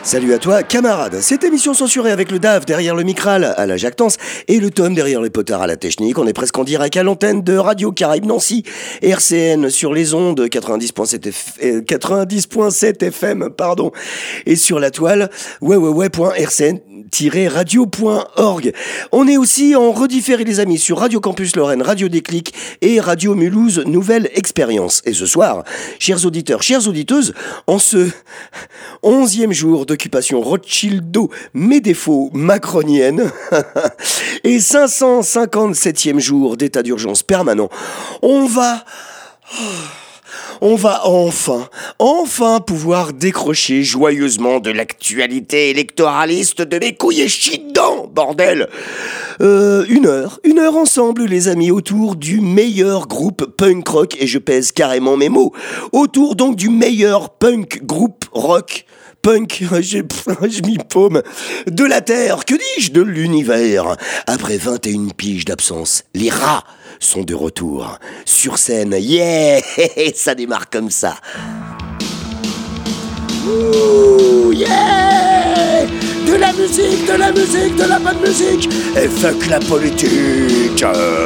Salut à toi, camarade. Cette émission censurée avec le DAF derrière le Micral à la jactance et le Tom derrière les potards à la technique. On est presque en direct à l'antenne de Radio Caraïbe Nancy, RCN sur les ondes 90.7 FM, pardon, et sur la toile www.rcn-radio.org. On est aussi en redifféré les amis sur Radio Campus Lorraine, Radio Déclic et Radio Mulhouse Nouvelle Expérience. Et ce soir, chers auditeurs, chères auditeuses, en ce 11e jour d'occupation Rothschildo Médéfaux macronienne et 557e jour d'état d'urgence permanent, on va enfin pouvoir décrocher joyeusement de l'actualité électoraliste de mes couilles et chie dedans, bordel. Une heure ensemble les amis autour du meilleur groupe punk rock, et je pèse carrément mes mots, autour donc du meilleur punk groupe rock punk, je m'y paume, de la Terre, que dis-je, de l'univers. Après 21 piges d'absence, les rats sont de retour. Sur scène, yeah, ça démarre comme ça. Ouh, yeah, de la musique, de la bonne musique, et fuck la politique.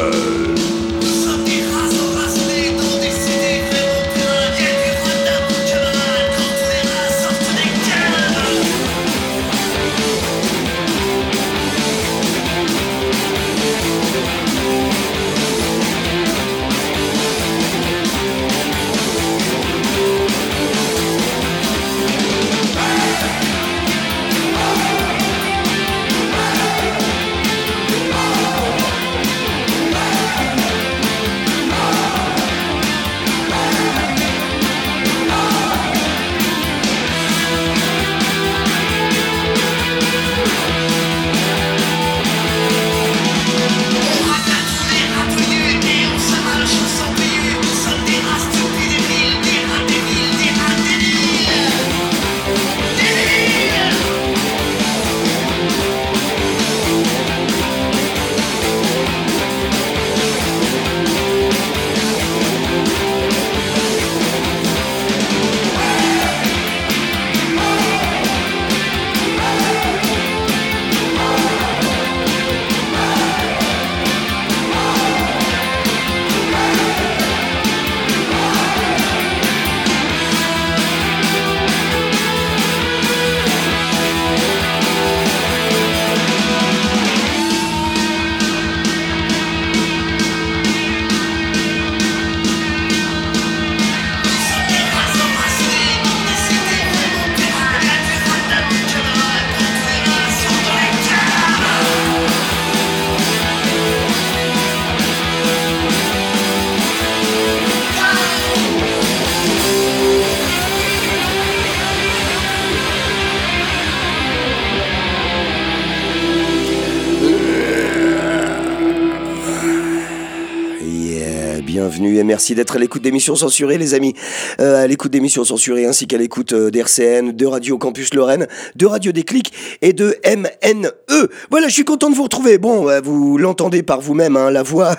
Bienvenue et merci d'être à l'écoute d'émissions censurées les amis, à l'écoute d'émissions censurées ainsi qu'à l'écoute d'RCN, de Radio Campus Lorraine, de Radio Déclic et de MNE. Voilà, je suis content de vous retrouver. Bon, vous l'entendez par vous-même, hein, la voix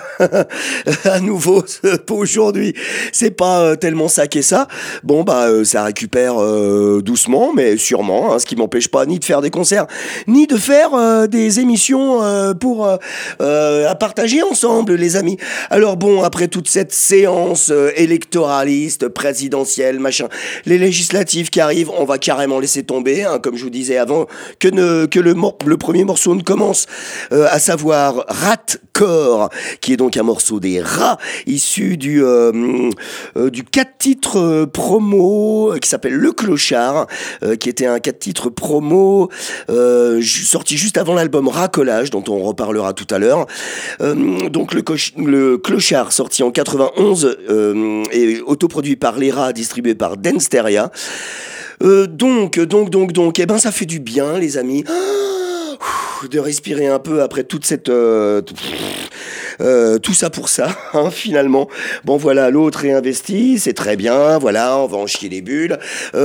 à nouveau pour aujourd'hui. C'est pas tellement ça qu'est ça. Bon, ça récupère doucement mais sûrement, hein, ce qui m'empêche pas ni de faire des concerts, ni de faire des émissions pour à partager ensemble les amis. Alors bon, après toute cette séance électoraliste, présidentielle, machin, les législatives qui arrivent, on va carrément laisser tomber, hein, comme je vous disais avant, que le premier morceau ne commence, à savoir Ratcore, qui est donc un morceau des Rats, issu du 4 titres promo, qui s'appelle Le Clochard, qui était un 4 titres promo, sorti juste avant l'album Racolage, dont on reparlera tout à l'heure. Donc le Clochard, sorti en 91, et autoproduit par les Rats, distribué par Densteria. Donc, eh ben ça fait du bien les amis, de respirer un peu après toute cette Tout ça pour ça, hein, finalement. Bon voilà, l'autre réinvestit, c'est très bien, voilà, on va en chier les bulles.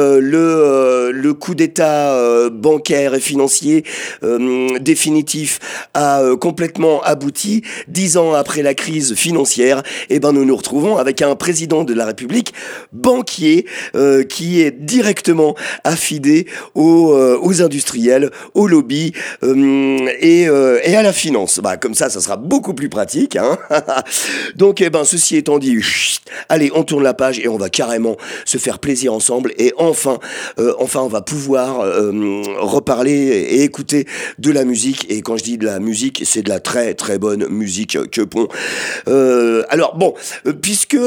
Le coup d'état bancaire et financier définitif a complètement abouti. 10 ans après la crise financière, eh ben nous nous retrouvons avec un président de la République banquier qui est directement affidé aux industriels, aux lobbies et à la finance. Bah comme ça sera beaucoup plus pratique. Hein. Donc eh ben ceci étant dit, allez on tourne la page et on va carrément se faire plaisir ensemble et enfin on va pouvoir reparler et écouter de la musique. Et quand je dis de la musique, c'est de la très très bonne musique que pont. Alors bon, puisque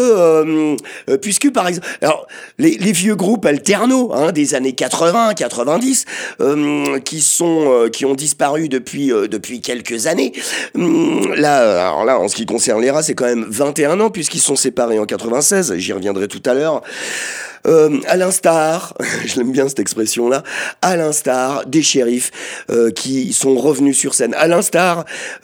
par exemple, alors les vieux groupes alternos hein, des années 80, 90 qui ont disparu depuis quelques années. Alors là, en ce qui concerne les rats, c'est quand même 21 ans puisqu'ils sont séparés en 96. J'y reviendrai tout à l'heure. À l'instar, je l'aime bien cette expression-là, à l'instar des shérifs qui sont revenus sur scène, à l'instar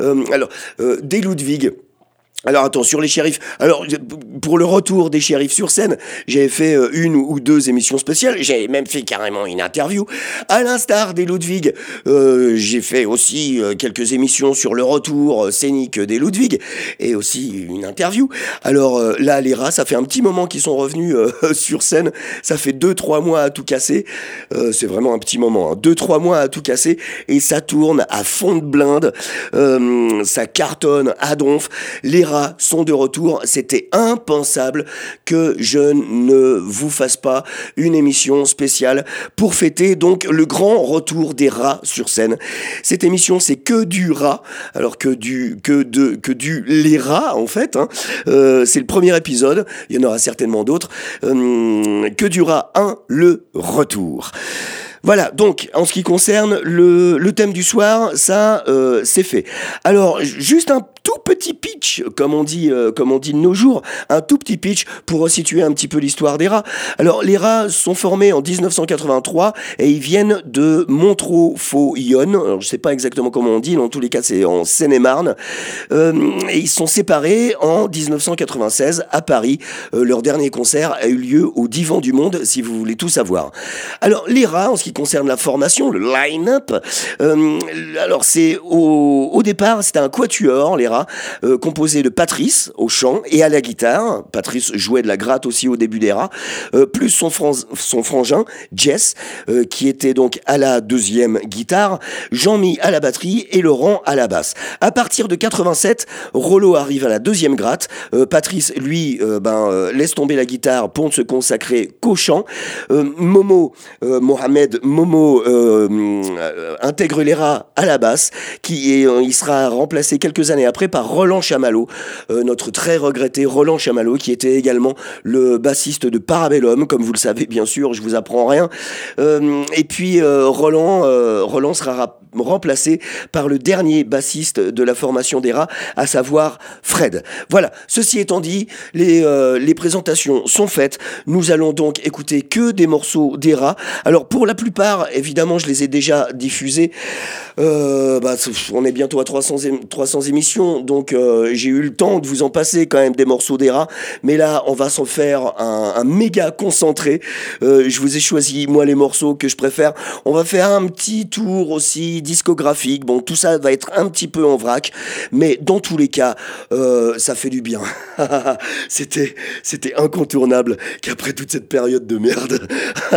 des Ludwig. Alors attends, sur les shérifs, alors pour le retour des shérifs sur scène, j'avais fait une ou deux émissions spéciales, j'ai même fait carrément une interview. À l'instar des Ludwig, j'ai fait aussi quelques émissions sur le retour scénique des Ludwig et aussi une interview. Alors là, les rats, ça fait un petit moment qu'ils sont revenus sur scène, ça fait 2-3 mois à tout casser, c'est vraiment un petit moment, hein. 2-3 mois à tout casser et ça tourne à fond de blinde, ça cartonne à donf, les rats sont de retour. C'était impensable que je ne vous fasse pas une émission spéciale pour fêter donc le grand retour des rats sur scène. Cette émission, c'est que du rat, alors que du les rats en fait. Hein. C'est le premier épisode. Il y en aura certainement d'autres. Que du rat 1, le retour. Voilà, donc en ce qui concerne le thème du soir, ça c'est fait. Alors juste un tout petit pitch, comme on dit de nos jours, un tout petit pitch pour resituer un petit peu l'histoire des rats. Alors les rats sont formés en 1983 et ils viennent de Montreux-Faux-Yonne. Alors je sais pas exactement comment on dit, dans tous les cas c'est en Seine-et-Marne. Et ils sont séparés en 1996 à Paris. Leur dernier concert a eu lieu au Divan du Monde, si vous voulez tout savoir. Alors les rats, en ce qui concerne la formation, le line-up, alors c'est au départ c'était un quatuor, les rats, composé de Patrice au chant et à la guitare. Patrice jouait de la gratte aussi au début des rats, plus son frangin Jess, qui était donc à la deuxième guitare, Jean-Mi à la batterie et Laurent à la basse. À partir de 87, Rollo arrive à la deuxième gratte. Patrice, lui, laisse tomber la guitare pour ne se consacrer qu'au chant. Mohamed Momo intègre les rats à la basse, il sera remplacé quelques années après par Roland Chamallow, notre très regretté Roland Chamallow, qui était également le bassiste de Parabellum, comme vous le savez bien sûr, je vous apprends rien. Et puis Roland sera remplacé par le dernier bassiste de la formation des rats, à savoir Fred. Voilà, ceci étant dit, les présentations sont faites. Nous allons donc écouter que des morceaux des rats. Alors pour la plupart, évidemment, je les ai déjà diffusés. On est bientôt à 300 émissions, donc j'ai eu le temps de vous en passer quand même des morceaux des rats. Mais là, on va s'en faire un méga concentré. Je vous ai choisi, moi, les morceaux que je préfère. On va faire un petit tour aussi discographique. Bon, tout ça va être un petit peu en vrac, mais dans tous les cas, ça fait du bien. C'était incontournable qu'après toute cette période de merde,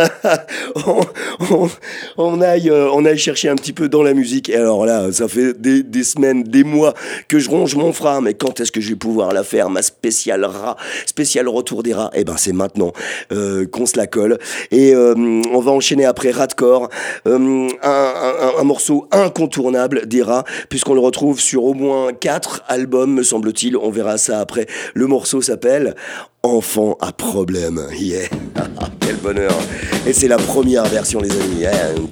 on aille chercher un petit peu dans la musique. Et alors là, ça fait des semaines, des mois que je ronge mon frein, mais quand est-ce que je vais pouvoir la faire, ma spéciale retour des rats? Eh ben c'est maintenant qu'on se la colle. Et on va enchaîner après Ratcore, un morceau incontournable des rats, puisqu'on le retrouve sur au moins 4 albums, me semble-t-il. On verra ça après. Le morceau s'appelle Enfant à problème. Yeah. Quel bonheur. Et c'est la première version, les amis.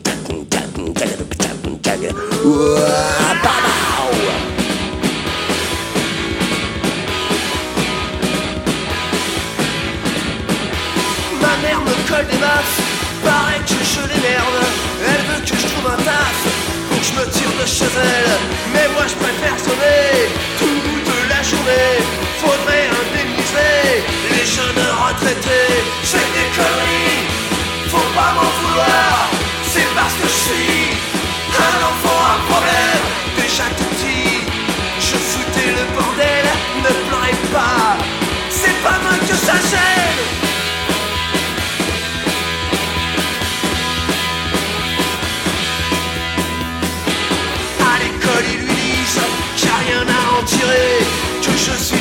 Ma mère me colle des baffes, paraît que je l'émerde. Elle veut que je trouve un taf pour que je me tire de chez elle. Mais moi je préfère sonner tout bout de la journée.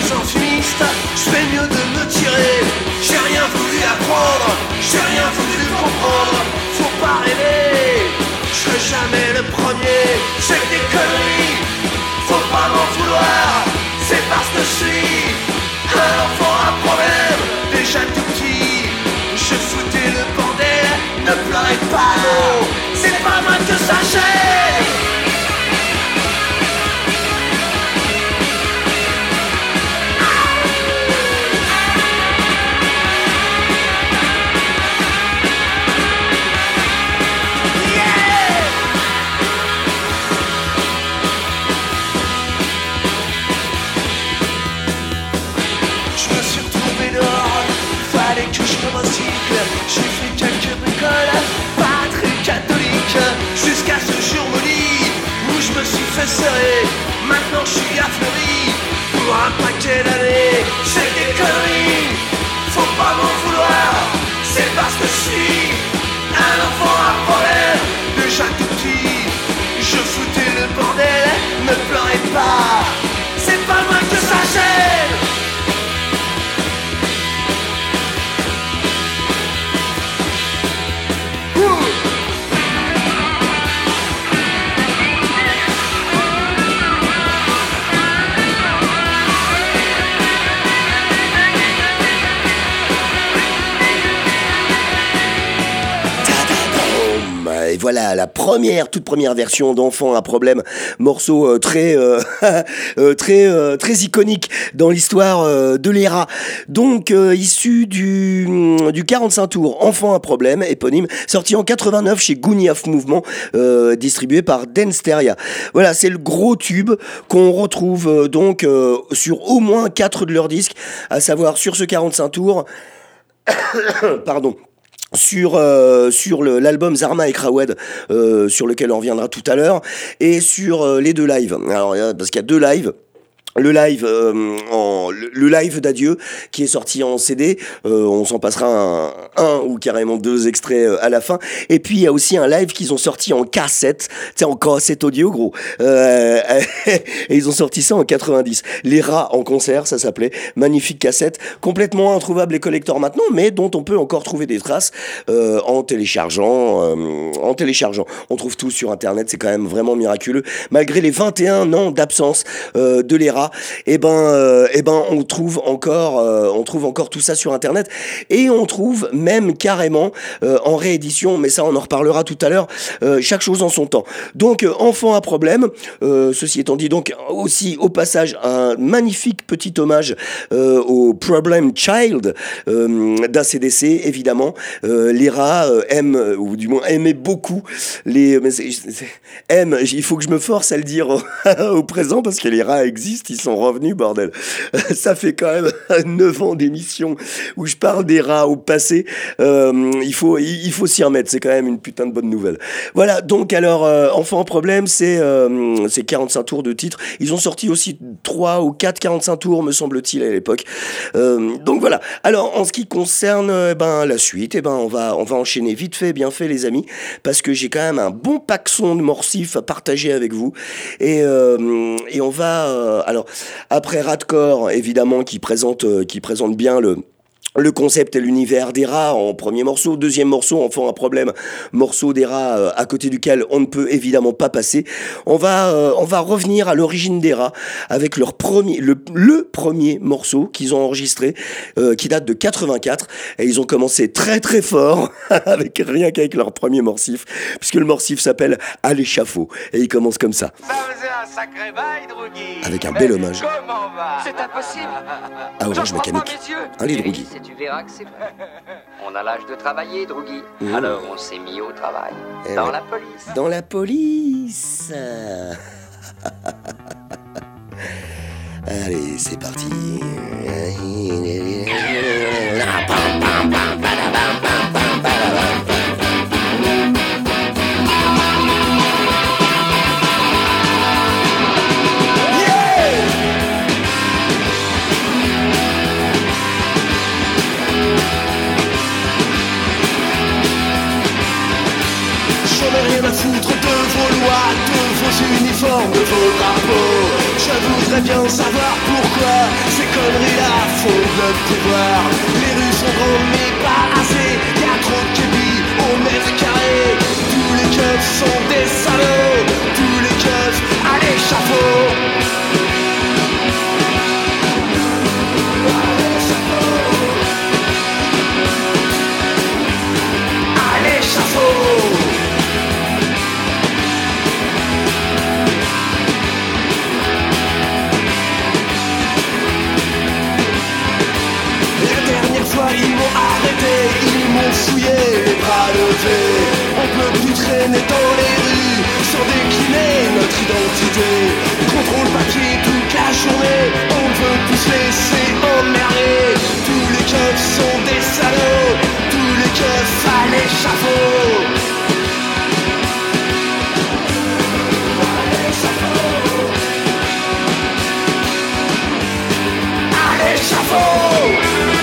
sans fumiste, je fais mieux de me tirer. J'ai rien voulu apprendre, j'ai rien voulu comprendre. Faut pas rêver, je serai jamais le premier. C'est des conneries, faut pas m'en vouloir. C'est parce que je suis un enfant à problème. Déjà tout petit, je foutais le bordel. Ne pleurez pas, non, c'est pas mal que ça gêne. J'ai fait quelques bricoles, pas très catholiques, jusqu'à ce jour maudit où je me suis fait serrer. Maintenant je suis affleuri pour un paquet d'années. C'est des conneries, faut pas m'en vouloir. C'est parce que je suis un enfant à problème. Déjà tout petit, je foutais le bordel. Ne pleurez pas, c'est pas loin que ça gêne. Et voilà la toute première version d'Enfant à problème, morceau très iconique dans l'histoire de l'ERA. Donc issu du 45 tours Enfant à problème, éponyme, sorti en 89 chez Gouniaf Mouvement, distribué par Densteria. Voilà, c'est le gros tube qu'on retrouve donc sur au moins 4 de leurs disques, à savoir sur ce 45 tours, pardon, sur l'album Zarma et Krawed, sur lequel on reviendra tout à l'heure, et sur les 2 lives. Alors parce qu'il y a 2 lives. Le live d'adieu qui est sorti en CD, on s'en passera un ou carrément 2 extraits à la fin. Et puis il y a aussi un live qu'ils ont sorti en cassette, tu sais, en cassette audio gros. Et ils ont sorti ça en 90. Les Rats en concert, ça s'appelait. Magnifique cassette, complètement introuvable et collector maintenant, mais dont on peut encore trouver des traces en téléchargeant. On trouve tout sur internet, c'est quand même vraiment miraculeux. Malgré les 21 ans d'absence de les Rats, et ben on trouve encore tout ça sur internet, et on trouve même carrément en réédition, mais ça on en reparlera tout à l'heure, chaque chose en son temps. Donc Enfant à problème, ceci étant dit, donc aussi au passage un magnifique petit hommage au Problem Child d'ACDC, évidemment. Les Rats aiment, ou du moins aimaient beaucoup il faut que je me force à le dire au présent, parce que les Rats existent, ils sont revenus, bordel. Ça fait quand même 9 ans d'émission où je parle des Rats au passé. Il faut s'y remettre, c'est quand même une putain de bonne nouvelle. Voilà, donc alors Enfant en problème, c'est 45 tours de titres. Ils ont sorti aussi 3 ou 4 45 tours, me semble-t-il, à l'époque. Donc voilà. Alors en ce qui concerne la suite, on va enchaîner vite fait, bien fait, les amis, parce que j'ai quand même un bon paxon de morcifs à partager avec vous. Et on va alors après Radcore, évidemment, qui présente bien le concept et l'univers des Rats en premier morceau. Deuxième morceau, Enfant à problème, morceau des Rats à côté duquel on ne peut évidemment pas passer. On va revenir à l'origine des Rats avec le premier morceau qu'ils ont enregistré, qui date de 84, et ils ont commencé très très fort rien qu'avec leur premier morcif, puisque le morcif s'appelle À l'échafaud, et il commence comme ça. Ça faisait un sacré bail, Drougui. Avec un bel hommage Comment va? C'est impossible. à Orange Mécanique. Les Drougui. Tu verras que c'est vrai. On a l'âge de travailler, Drougui. Alors on s'est mis au travail. Dans la police. Dans la police. Allez, c'est parti. J'en ai rien à foutre de vos lois, de vos uniformes, de vos drapeaux. Je voudrais bien savoir pourquoi ces conneries-là font le pouvoir. Les rues sont grandes mais pas assez. Y'a trop de kébis au mètre carré. Tous les keufs sont des salauds. Tous les keufs à l'échafaud. Ils m'ont arrêté, ils m'ont fouillé, les bras levés. On peut plus traîner dans les rues sans décliner notre identité. Contrôle papier toute la journée, on ne veut plus se laisser emmerder. Tous les keufs sont des salauds, tous les keufs à l'échafaud. À l'échafaud.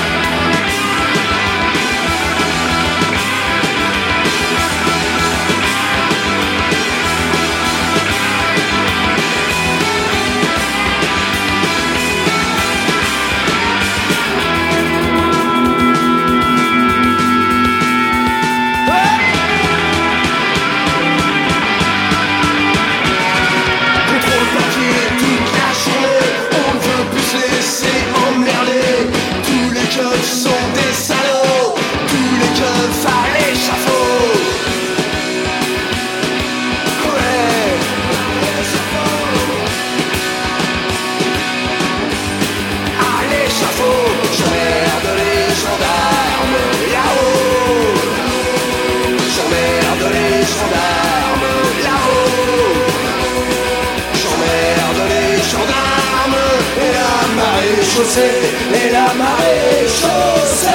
Et la marée chaussée.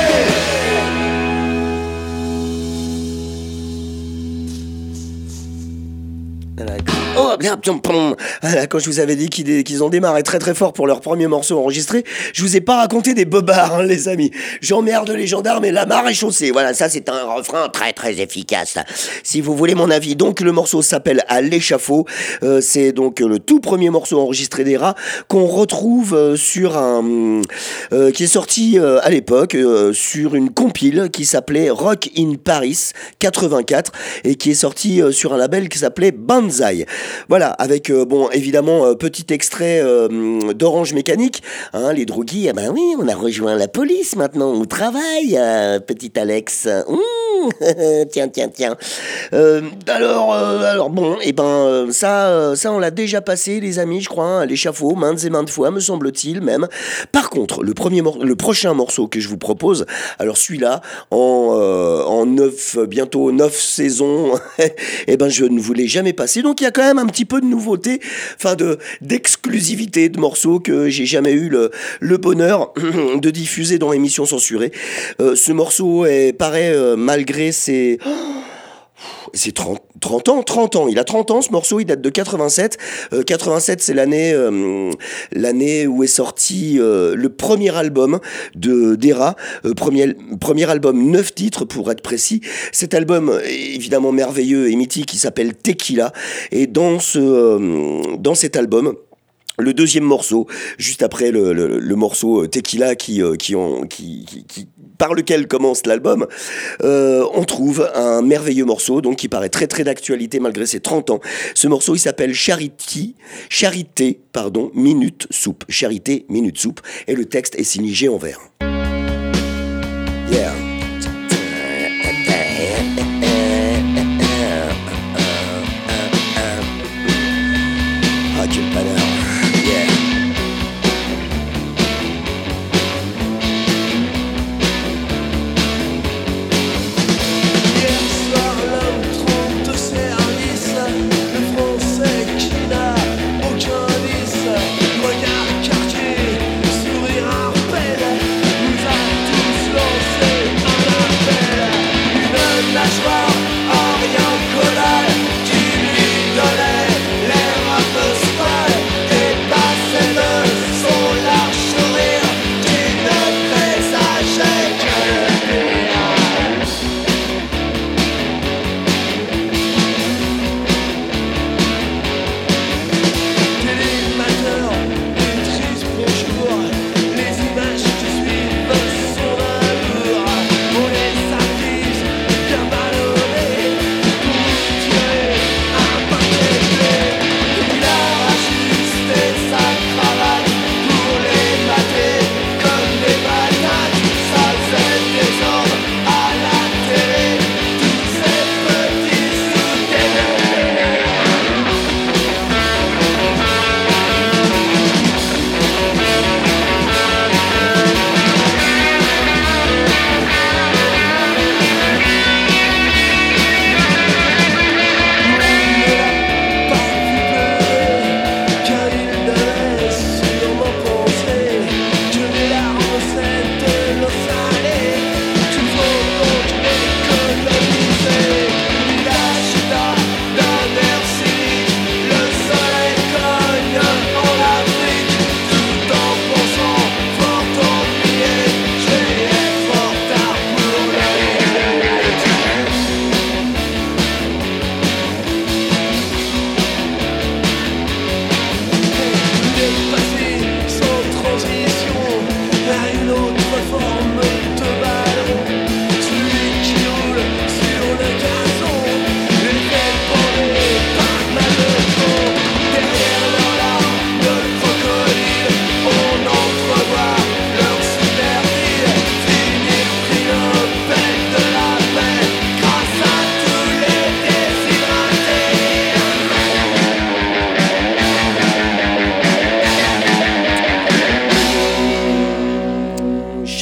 Oh, bien, voilà, quand je vous avais dit qu'ils ont démarré très très fort pour leur premier morceau enregistré, je vous ai pas raconté des bobards, hein, les amis. J'emmerde les gendarmes et la marée chaussée. Voilà, ça c'est un refrain très très efficace. Si vous voulez mon avis, donc le morceau s'appelle À l'échafaud. C'est donc le tout premier morceau enregistré d'Era qu'on retrouve sur un qui est sorti à l'époque sur une compile qui s'appelait Rock in Paris 84 et qui est sorti sur un label qui s'appelait Banzai. Voilà, avec, bon, évidemment, petit extrait d'Orange Mécanique, hein, les droguis, ah ben oui, on a rejoint la police maintenant, au travail, petit Alex. Tiens. Alors bon, et ben ça on l'a déjà passé, les amis, je crois, à l'échafaud, maintes et maintes fois, me semble-t-il même. Par contre, le prochain morceau que je vous propose, alors celui-là, en bientôt 9 saisons, et ben je ne vous l'ai jamais passé, donc il y a quand même un petit peu de nouveauté, enfin d'exclusivité de morceaux que j'ai jamais eu le bonheur de diffuser dans l'émission censurée. Ce morceau paraît malgré ses... C'est 30 ans, il a 30 ans ce morceau, il date de 87. 87 c'est l'année où est sorti le premier album d'Era, premier album 9 titres pour être précis. Cet album évidemment merveilleux et mythique, qui s'appelle Tequila, et dans cet album, le deuxième morceau, juste après le morceau Tequila par lequel commence l'album, on trouve un merveilleux morceau, donc qui paraît très très d'actualité malgré ses 30 ans. Ce morceau, il s'appelle Charité, Minute Soupe. Charité, Minute Soupe. Et le texte est signé G en vert. Yeah. Ah, quel panard.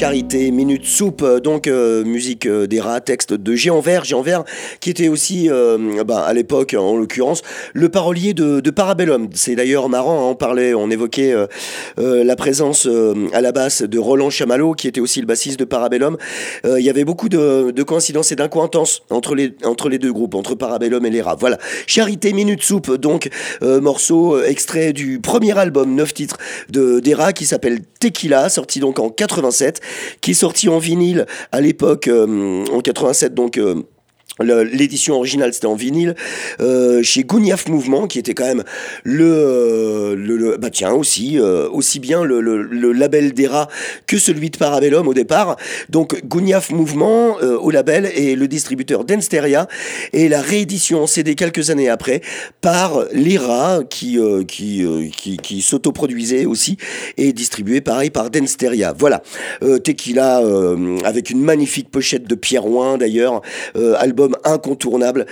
Charité, Minute Soupe, donc musique des rats, texte de Géant Vert qui était aussi à l'époque en l'occurrence le parolier de Parabellum. C'est d'ailleurs marrant, on évoquait la présence à la basse de Roland Chamallow qui était aussi le bassiste de Parabellum. Il y avait beaucoup de coïncidences et d'incointances entre les deux groupes, entre Parabellum et les rats. Voilà, Charité, Minute Soupe, donc morceau extrait du premier album 9 titres des rats qui s'appelle Tequila, sorti donc en 87, qui est sorti en vinyle à l'époque en 87, donc l'édition originale c'était en vinyle chez Gouniaf Mouvement qui était quand même aussi bien le label des rats que celui de Parabellum au départ. Donc Gouniaf Mouvement au label et le distributeur Densteria, et la réédition en CD quelques années après par les rats qui s'autoproduisait aussi et distribué pareil par Densteria. Voilà, Tequila avec une magnifique pochette de Pierre Ouin d'ailleurs, album incontournable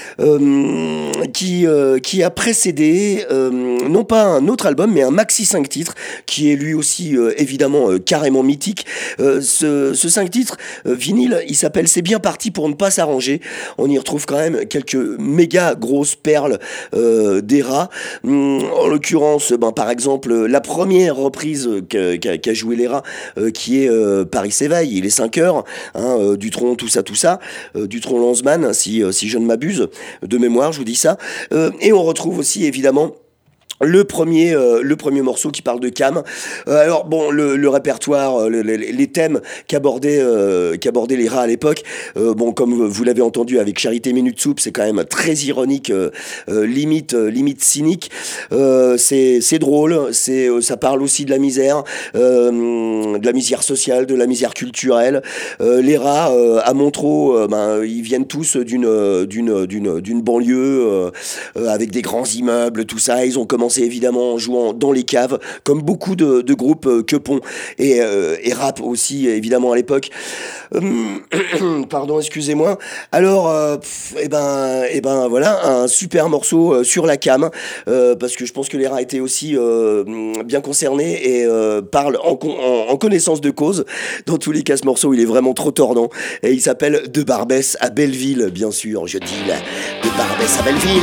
qui a précédé non pas un autre album mais un maxi 5 titres qui est lui aussi évidemment carrément mythique. Ce 5 titres vinyle, il s'appelle C'est bien parti pour ne pas s'arranger. On y retrouve quand même quelques méga grosses perles des rats, en l'occurrence par exemple la première reprise qu'a joué les rats qui est Paris s'éveille, il est 5 heures, Dutronc, tout ça, Dutronc Lanzmann, si je ne m'abuse, de mémoire, je vous dis ça. Et on retrouve aussi évidemment le premier morceau qui parle de Cam. Alors bon, le répertoire, les thèmes qu'abordaient les rats à l'époque, comme vous l'avez entendu avec Charité Minute Soupe, c'est quand même très ironique, limite cynique. C'est drôle, ça parle aussi de la misère sociale, de la misère culturelle. Les rats à Montreux, ils viennent tous d'une banlieue avec des grands immeubles, tout ça. Ils ont commencé évidemment en jouant dans les caves, comme beaucoup de groupes Quepon et rap aussi évidemment à l'époque. Pardon, excusez-moi. Alors, voilà, un super morceau sur la cam, parce que je pense que les rats étaient aussi bien concernés et parlent en connaissance de cause. Dans tous les cas, ce morceau, il est vraiment trop tordant. Et il s'appelle De Barbès à Belleville, bien sûr. Je dis De Barbès à Belleville.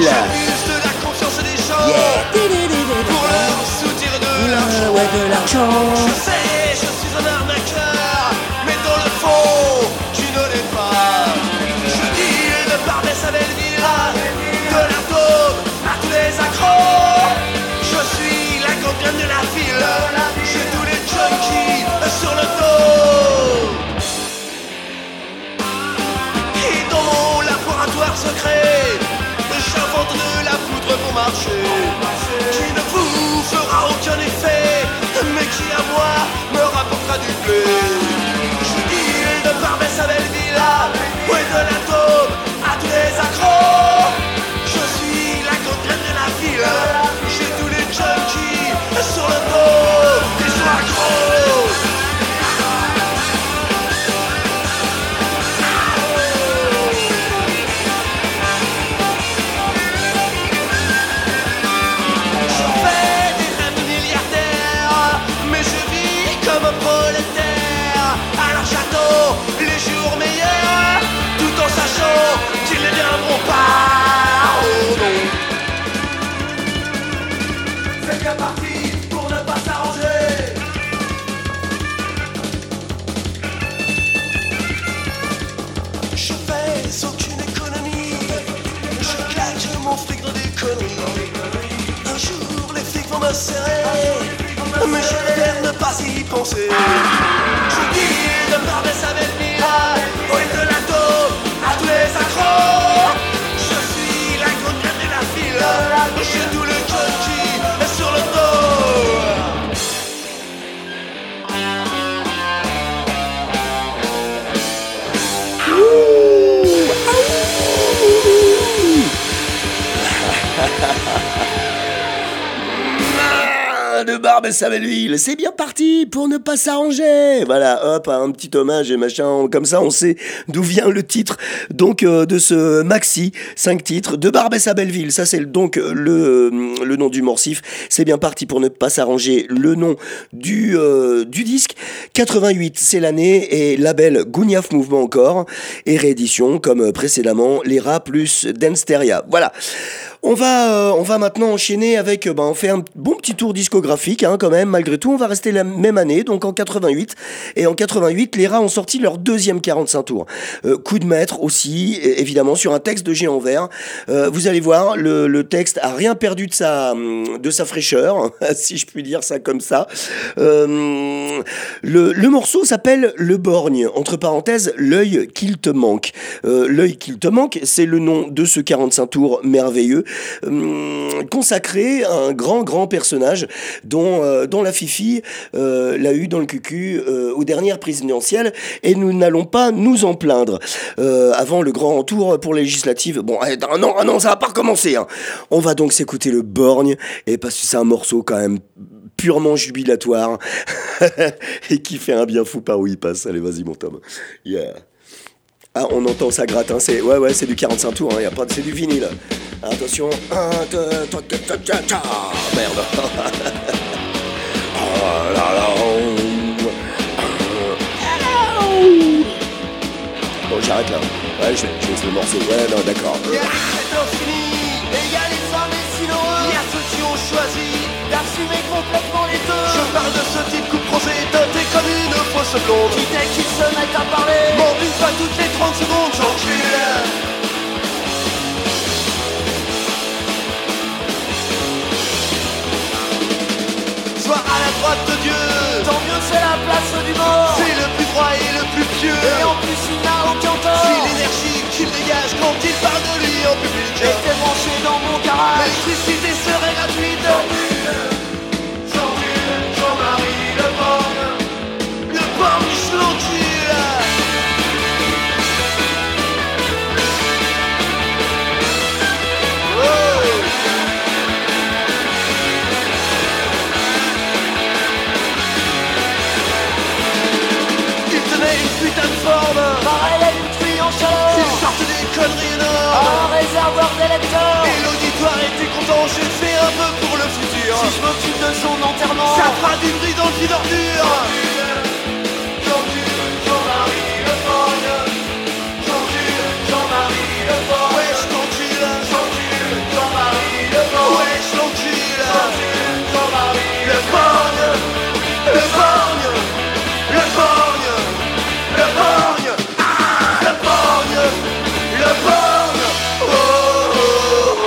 Pour leur soutien de l'argent. De l'argent. Je sais, je suis un arnaqueur, mais dans le fond, tu ne l'es pas. Je dis de Barbès à Belleville, de la taupe à tous les accros. Je suis la gangrène de la ville, j'ai tous les junkies sur le dos. Et dans mon laboratoire secret, j'invente de la poudre pour marcher, qui ne vous fera aucun effet, mais qui à moi me rapportera du blé. Je dis de Barbès à Belleville, ouais de la taupe à tous les accros. Je suis la gangrène de la ville, j'ai tous les junkies sur le dos, ils sont accros. Qu'ils ne viendront pas, oh non. C'est bien parti pour ne pas s'arranger. Je fais aucune économie, je claque mon fric dans des conneries. Un jour les flics vont me serrer, mais je préfère ne pas y penser. Je dis de Barbès à Belleville, oui de la taupe à tous les accros. Je suis la gangrène de la ville, j'ai tout le junkie sur le dos. de Barbès à Belleville. C'est bien parti pour ne pas s'arranger. Voilà, hop, un petit hommage et machin. Comme ça, on sait d'où vient le titre donc de ce maxi, 5 titres de Barbès à Belleville. Ça, c'est donc le nom du morsif. C'est bien parti pour ne pas s'arranger. Le nom du disque. 88, c'est l'année et label Gouniaf Mouvement encore. Et réédition, comme précédemment, les rats plus Densteria. Voilà. On va maintenant enchaîner avec, on fait un bon petit tour discographique, quand même, malgré tout. On va rester la même année, donc en 88. Et en 88, les rats ont sorti leur deuxième 45 tours. Coup de maître aussi, évidemment, sur un texte de Géant Vert. Vous allez voir, le texte a rien perdu de sa fraîcheur, si je puis dire ça comme ça. Le morceau s'appelle Le Borgne, entre parenthèses, l'œil qu'il te manque. L'œil qu'il te manque, c'est le nom de ce 45 tours merveilleux. Consacré à un grand personnage dont la Fifi l'a eu dans le cucu aux dernières présidentielles, et nous n'allons pas nous en plaindre avant le grand tour pour les législatives. Bon, non, ça va pas recommencer, hein. On va donc s'écouter Le Borgne, et parce que c'est un morceau quand même purement jubilatoire et qui fait un bien fou par où il passe. Allez, vas-y mon Tom. Yeah. Ah, on entend ça gratte, hein. C'est du 45 tours, hein. C'est du vinyle. Attention. 1, 2, 3, 4, 5, merde. Oh là là. Bon, j'arrête là. Ouais, je laisse le morceau. Ouais, non, d'accord. Y'a les infinis, et y'a les imbéciles heureux. Y'a ceux qui ont choisi d'assumer complètement les deux. Je parle de ce type coupe prosé, doté comme une fausse blonde, qui dès qu'ils se mettent à parler m'en une fois toutes les 30 secondes, j'encule. Soit à la droite de Dieu, tant mieux c'est la place du mort. C'est le plus droit et le plus pieux, et en plus il n'a aucun tort. C'est l'énergie qu'il dégage quand il parle de lui en public. J'étais branché dans mon garage, l'électricité serait gratuite. Jean-Marie Le Borgne, Le Borgne je l'encule. Oh. Une putain de forme, pareil à une pluie en chaleur. Ils sortent des conneries énormes, un réservoir d'électeurs. Et l'auditoire était content, j'ai fait un peu pour le futur. Si je m'occupe de son enterrement, ça fera du bruit dans le vide ordure. Jean-Marie Le Borgne, Jean-Marie Le Borgne. Ouais, je t'encule, Jean-Marie Le Borgne. Ouais, je l'encule, Jean-Marie Le Borgne. Le Borgne, Le Borgne. Le Borgne, le Borgne, le Borgne, oh, oh,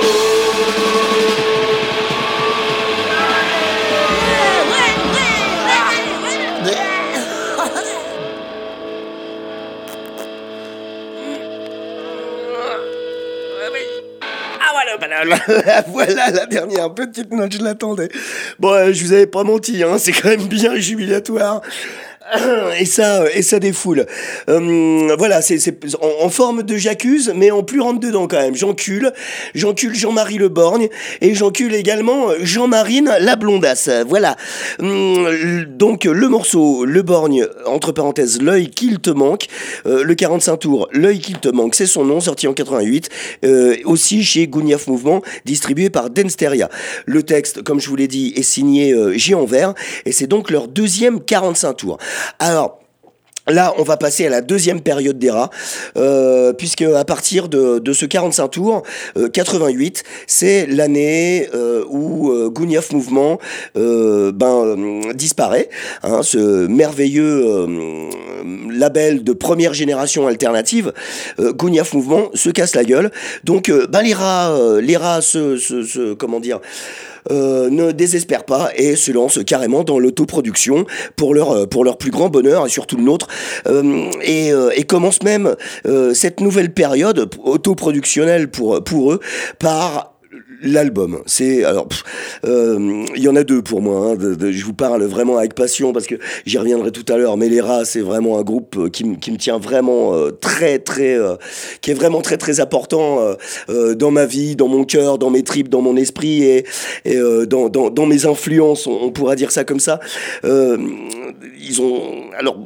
Voilà la dernière petite note, je l'attendais. Bon, je vous avais pas menti, hein, c'est quand même bien jubilatoire. Et ça défoule. Voilà, c'est en forme de j'accuse, mais en plus rentre dedans quand même. J'encule Jean-Marie Le Borgne, et j'encule également Jean-Marine la blondasse. Voilà. Donc le morceau Le Borgne, entre parenthèses, l'œil qu'il te manque. Le 45 tours, l'œil qu'il te manque, c'est son nom, sorti en 88. Aussi chez Gouniaf Mouvement, distribué par Densteria. Le texte, comme je vous l'ai dit, est signé Géant Vert, et c'est donc leur deuxième 45 tours. Alors, là, on va passer à la deuxième période des rats, puisque à partir de ce 45 tours, 88, c'est l'année où Gouniaf Mouvement disparaît. Hein, ce merveilleux label de première génération alternative, Gouniaf Mouvement se casse la gueule. Donc, les rats comment dire, ne désespèrent pas et se lancent carrément dans l'autoproduction pour leur plus grand bonheur, et surtout le nôtre, et commencent même cette nouvelle période autoproductionnelle pour eux par l'album, c'est alors il y en a deux pour moi, hein, je vous parle vraiment avec passion parce que j'y reviendrai tout à l'heure, mais les Rats c'est vraiment un groupe qui me tient vraiment qui est vraiment très très important dans ma vie, dans mon cœur, dans mes tripes, dans mon esprit et dans mes influences, on pourra dire ça comme ça. Ils ont alors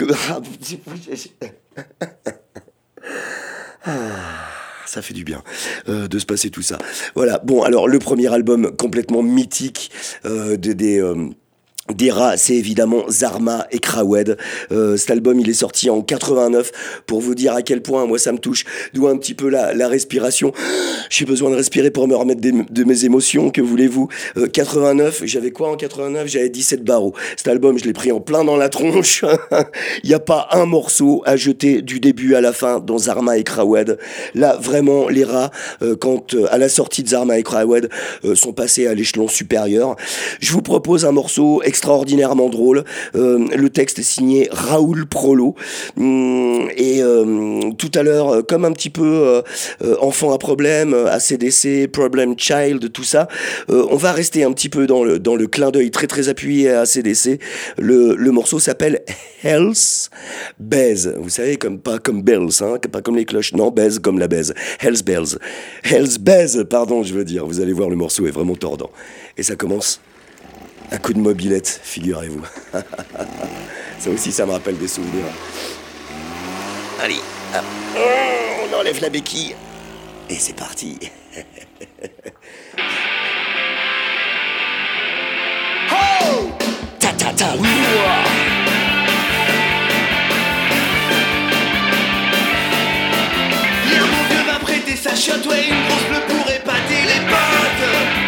ça fait du bien de se passer tout ça. Voilà. Bon, alors le premier album complètement mythique des Rats, c'est évidemment Zarma et Krawed. Cet album, il est sorti en 89. Pour vous dire à quel point, moi, ça me touche. D'où un petit peu la respiration. J'ai besoin de respirer pour me remettre de mes émotions. Que voulez-vous 89, j'avais quoi en 89? J'avais 17 barreaux. Cet album, je l'ai pris en plein dans la tronche. Il n'y a pas un morceau à jeter du début à la fin dans Zarma et Krawed. Là, vraiment, les Rats, quand à la sortie de Zarma et Krawed, sont passés à l'échelon supérieur. Je vous propose un morceau extraordinairement drôle. Le texte est signé Raoul Prolo. Et tout à l'heure, comme un petit peu enfant à problème, ACDC, Problem Child, tout ça, on va rester un petit peu dans le clin d'œil très très appuyé à ACDC. Le morceau s'appelle Hell's Bells. Vous savez, pas comme bells, hein, pas comme les cloches. Non, baise comme la baise. Hell's Bells. Hell's Bells, pardon, je veux dire. Vous allez voir, le morceau est vraiment tordant. Et ça commence à coup de mobilette, figurez-vous. Ça aussi, ça me rappelle des souvenirs. Allez, hop. On enlève la béquille. Et c'est parti. Oh, ta ta ta, ouah. Bien mon vieux m'a prêté sa chiotte, ouais, une grosse bleue pour épater les potes.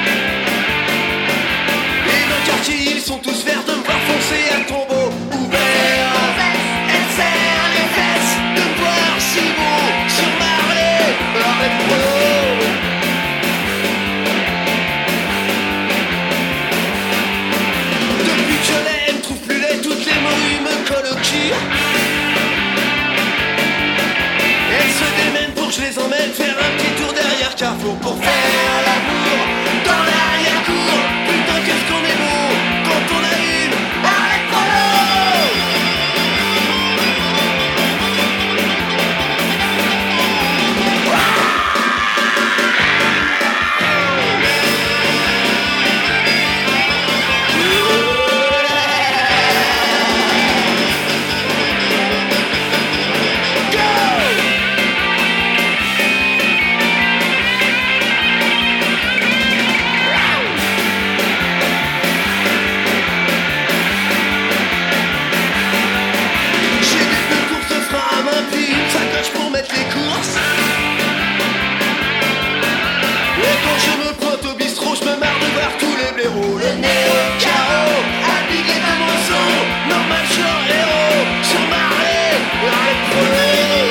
Ils sont tous verts de me voir foncer à tombeau ouvert. Elle serre les fesses de me voir si beau sur Marley, avec Polo. Depuis que je l'aime, trouve plus laid, toutes les morues me collent au cul. Elle se démène pour que je les emmène faire un petit tour derrière Carrefour pour faire l'amour dans l'arrière-cour. Putain, qu'est-ce qu'on est beau quand on a une arrête pour mettre les courses. Et quand je me pointe au bistrot, je me marre de voir tous les blaireaux. Le nez au carreau, habillé de moisson, normal genre héros, sur Marley, avec Polo.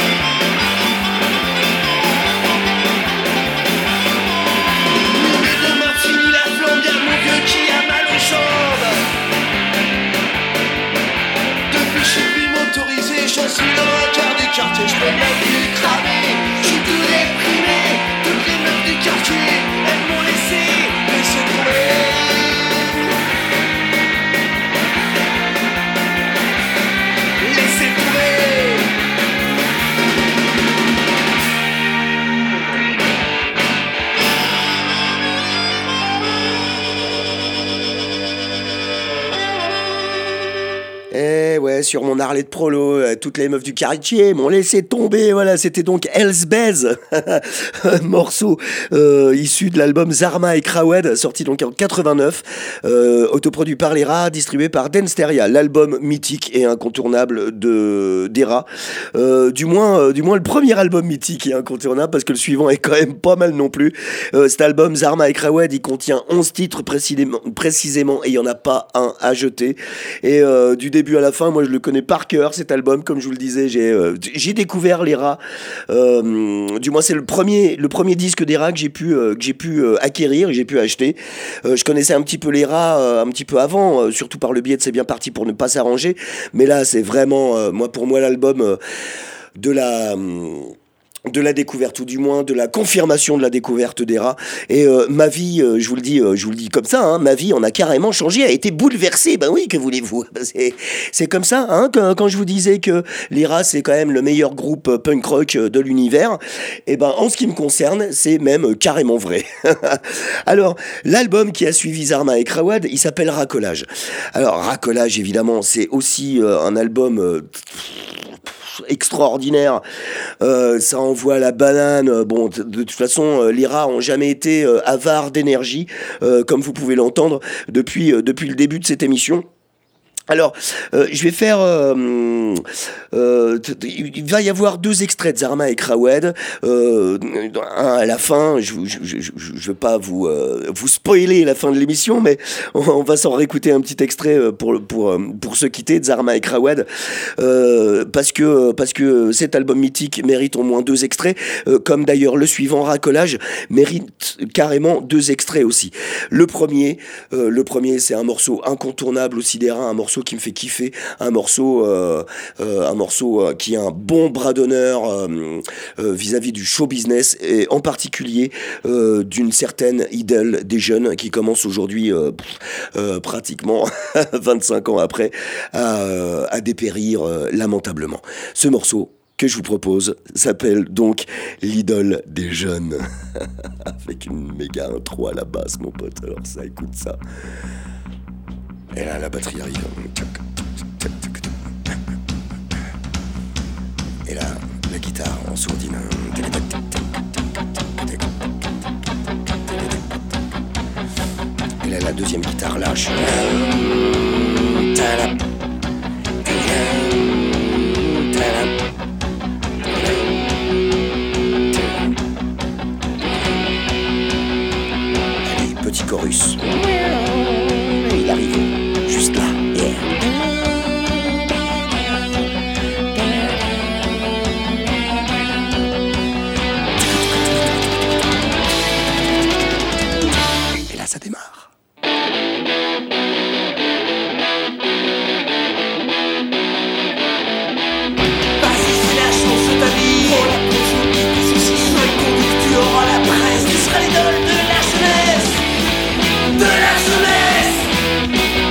Mais demain fini la flamme, y'a mon vieux qui a mal aux jambes. Depuis je suis plus motorisé, je suis dans un quart du quartier, je peux bien plus cramer, je suis tout déprimé. Toutes les meufs du quartier, elles m'ont laissé tomber. Laissez tomber. Eh ouais, sur mon Harley de Prolo, toutes les meufs du quartier m'ont laissé tomber. Voilà, c'était donc Hell's Bells, morceau issu de l'album Zarma et Krawed, sorti donc en 89, autoproduit par les Rats, distribué par Densteria, l'album mythique et incontournable des Rats. Du moins le premier album mythique et incontournable, parce que le suivant est quand même pas mal non plus. Cet album Zarma et Krawed, il contient 11 titres précisément, et il n'y en a pas un à jeter. Et du début à la fin, moi je le connais par cœur, cet album. Comme je vous le disais, j'ai découvert les Rats, du moins c'est le premier disque des Rats que j'ai pu acquérir, que j'ai pu acheter. Je connaissais un petit peu les Rats un petit peu avant, surtout par le biais de C'est bien parti pour ne pas s'arranger, mais là c'est vraiment pour moi l'album de la découverte, ou du moins de la confirmation de la découverte des rats. Et ma vie, je vous le dis comme ça, hein, ma vie en a carrément changé, a été bouleversée. Ben oui, que voulez-vous, c'est comme ça, hein, quand je vous disais que les rats c'est quand même le meilleur groupe punk rock de l'univers. Et ben en ce qui me concerne, c'est même carrément vrai. Alors l'album qui a suivi Zarma et Krawad, il s'appelle Racolage. Alors Racolage, évidemment, c'est aussi un album extraordinaire, ça envoie la banane. Bon, de toute façon, les rats ont jamais été avares d'énergie, comme vous pouvez l'entendre depuis le début de cette émission. Alors, je vais faire... il va y avoir 2 extraits de Zarma et Krawad. Un à la fin, je veux pas vous spoiler la fin de l'émission, mais on va s'en réécouter un petit extrait pour se quitter de Zarma et Krawad, parce que cet album mythique mérite au moins 2 extraits, comme d'ailleurs le suivant, Racolage, mérite carrément 2 extraits aussi. Le premier, c'est un morceau incontournable aussi des rats, un morceau qui me fait kiffer, un morceau qui a un bon bras d'honneur vis-à-vis du show business, et en particulier d'une certaine idole des jeunes qui commence aujourd'hui pratiquement 25 ans après à dépérir lamentablement. Ce morceau que je vous propose s'appelle donc l'idole des jeunes avec une méga intro à la basse, mon pote. Alors ça, écoute ça. Et là, la batterie arrive. Et là, la guitare en sourdine. Et là, la deuxième guitare lâche. Allez, petit chorus. Il arrive juste là. Yeah. Et là, ça démarre. Vas-y, c'est la chance de ta vie. Oh la conjoncture, tes soucis, sois conduite, tu auras la presse. Tu seras l'idole de la jeunesse. De la jeunesse.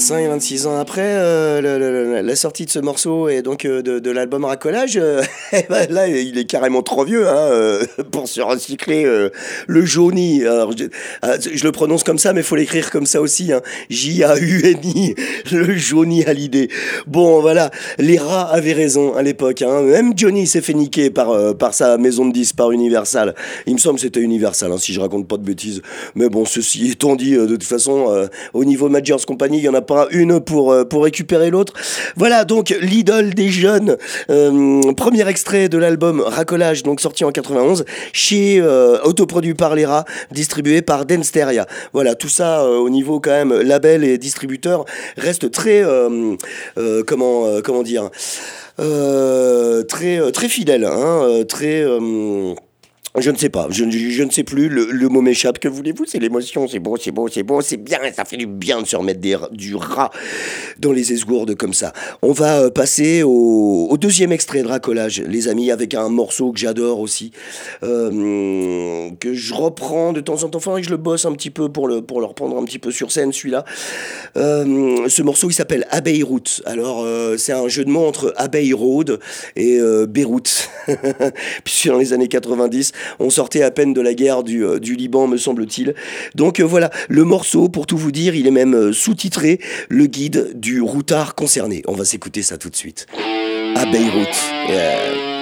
26 ans après la sortie de ce morceau et donc de l'album Racolage, là il est carrément trop vieux pour se recycler. Le Jauni, alors, je le prononce comme ça mais il faut l'écrire comme ça aussi, Jauni, le Jauni Hallyday. Bon voilà, les rats avaient raison à l'époque, même Johnny s'est fait niquer par sa maison de disques, par Universal. Il me semble que c'était Universal, si je raconte pas de bêtises, mais bon, ceci étant dit, de toute façon au niveau Majors Company, il n'y en a pas une pour récupérer l'autre. Voilà donc l'idole des jeunes, premier extrait de l'album Racolage, donc sorti en 91 chez autoproduit par les rats, distribué par Densteria. Voilà, tout ça au niveau quand même label et distributeur reste très comment dire, très fidèle, très je ne sais pas, je ne sais plus, le mot m'échappe, que voulez-vous, c'est l'émotion, c'est beau, c'est bien, ça fait du bien de se remettre du rat dans les esgourdes comme ça. On va passer au deuxième extrait de Racolage, les amis, avec un morceau que j'adore aussi, que je reprends de temps en temps, enfin, et que je le bosse un petit peu pour le reprendre un petit peu sur scène, celui-là. Ce morceau, il s'appelle À Beyrouth. Alors, c'est un jeu de mots entre Abbey Road et Beyrouth, puisque dans les années 90, on sortait à peine de la guerre du Liban, me semble-t-il. Donc voilà, le morceau, pour tout vous dire, il est même sous-titré « Le guide du routard concerné ». On va s'écouter ça tout de suite. À Beyrouth. Yeah.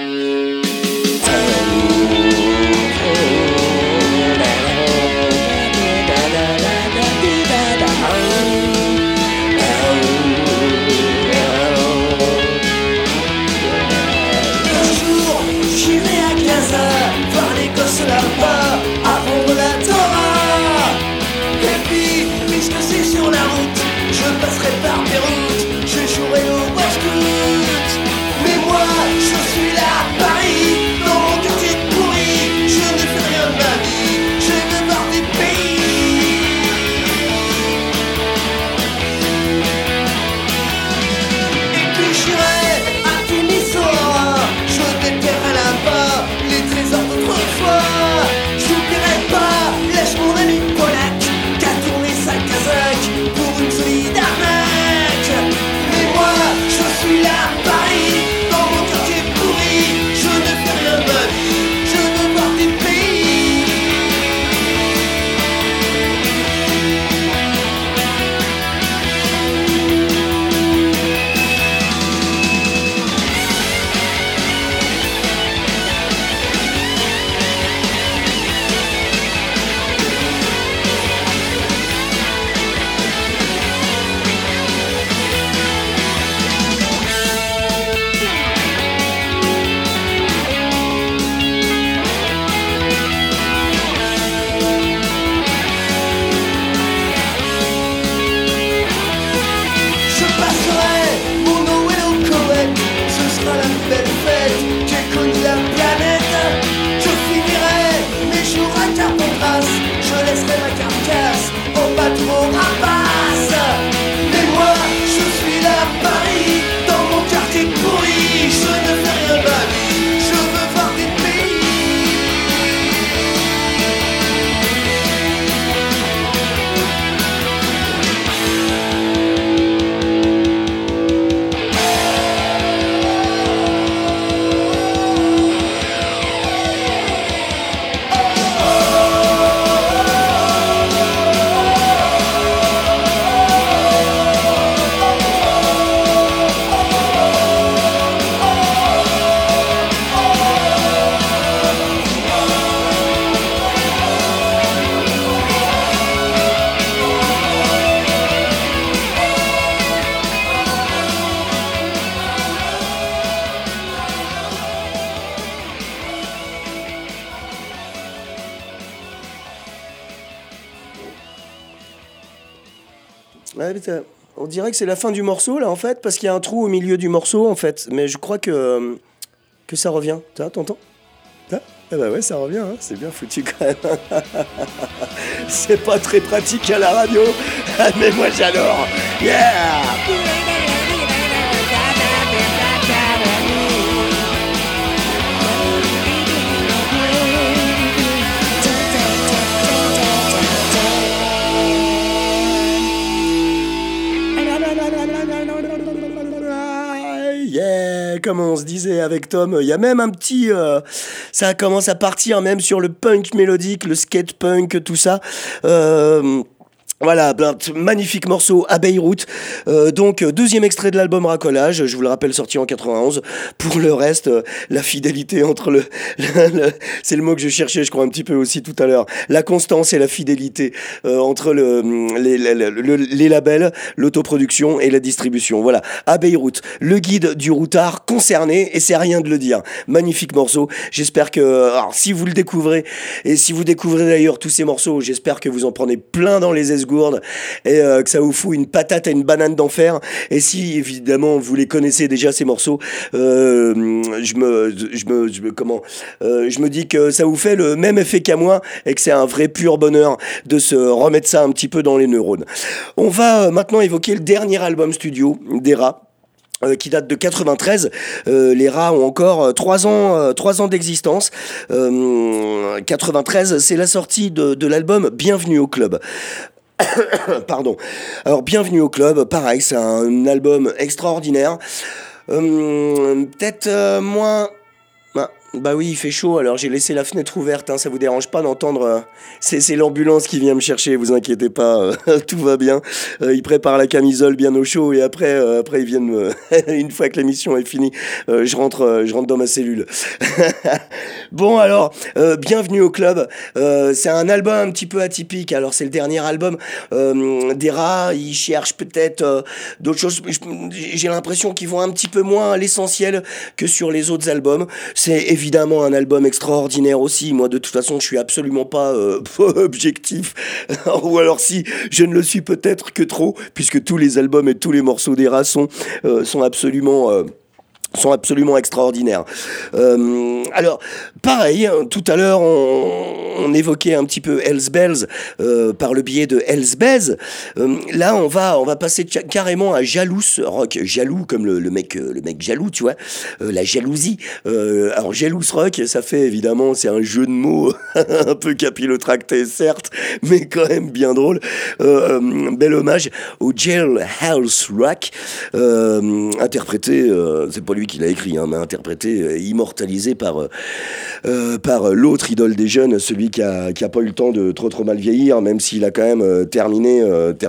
Là-bas, avant de la Torah. Et puis, puisque c'est sur la route, je passerai par Beyrouth, je jouerai au Boy Scout. Mais moi, je suis là à Paris, dans mon quartier pourri, je ne fais rien de ma vie, je veux voir du pays. Et puis j'irai à Timisoara, je déterrerai là-bas les trésors d'autrefois. J'oublierai pas, lâche mon ami Polak qui a tourné sa casaque pour une solide arnaque. Mais moi, je suis là à Paris, dans mon quartier pourri, je ne fais rien de ma vie, je veux voir du pays. Je passerai mon Noël au Koweït, ce sera la plus belle fête qu'ait connue la planète. Je finirai mes jours à Carpentras, je laisserai ma carcasse au bas de mon rapace. Mais moi, je suis là à Paris, dans mon quartier pourri, je ne fais rien de ma vie, je veux voir des pays. Ouais, putain, on dirait que c'est la fin du morceau là en fait, parce qu'il y a un trou au milieu du morceau en fait, mais je crois que ça revient. T'entends? Eh ben ouais, ça revient, c'est bien foutu quand même. C'est pas très pratique à la radio, mais moi j'adore. Yeah! And I comme on se disait avec Tom, il y a même un petit... ça commence à partir même sur le punk mélodique, le skate punk, tout ça. Voilà, magnifique morceau à Beyrouth. Donc deuxième extrait de l'album Racolage, je vous le rappelle, sorti en 91. Pour le reste, la fidélité entre c'est le mot que je cherchais, je crois un petit peu aussi tout à l'heure. La constance et la fidélité entre les labels, l'autoproduction et la distribution. Voilà, à Beyrouth, le guide du routard concerné, et c'est rien de le dire. Magnifique morceau. J'espère que, alors, si vous le découvrez, et si vous découvrez d'ailleurs tous ces morceaux, j'espère que vous en prenez plein dans les esgourdes et que ça vous fout une patate et une banane d'enfer. Et si évidemment vous les connaissez déjà ces morceaux, je me dis que ça vous fait le même effet qu'à moi et que c'est un vrai pur bonheur de se remettre ça un petit peu dans les neurones. On va maintenant évoquer le dernier album studio des Rats. Qui date de 93. Les Rats ont encore 3 ans d'existence. 93, c'est la sortie de l'album Bienvenue au Club. Pardon. Alors, Bienvenue au Club, pareil, c'est un album extraordinaire. Peut-être moins... Bah oui, il fait chaud, alors j'ai laissé la fenêtre ouverte, hein, ça vous dérange pas d'entendre, c'est l'ambulance qui vient me chercher, vous inquiétez pas, tout va bien. Ils préparent la camisole bien au chaud et après ils viennent une fois que l'émission est finie, je rentre dans ma cellule. Bon alors, Bienvenue au Club, c'est un album un petit peu atypique, alors c'est le dernier album des Rats, ils cherchent peut-être d'autres choses, j'ai l'impression qu'ils vont un petit peu moins à l'essentiel que sur les autres albums. C'est évidemment un album extraordinaire aussi. Moi, de toute façon, je suis absolument pas objectif. Ou alors si, je ne le suis peut-être que trop, puisque tous les albums et tous les morceaux des Rats sont absolument extraordinaires. Alors, pareil, tout à l'heure, on évoquait un petit peu Hells Bells par le biais de Hells Bells. Là, on va passer carrément à Jaloux Rock. Jaloux comme le mec jaloux, tu vois. La jalousie. Alors, Jaloux Rock, ça fait évidemment, c'est un jeu de mots un peu capillotracté, certes, mais quand même bien drôle. Bel hommage au Jailhouse Rock, interprété, c'est pas lui qui l'a écrit, hein, mais interprété, immortalisé par l'autre idole des jeunes, celui qui a pas eu le temps de trop mal vieillir, même s'il a quand même terminé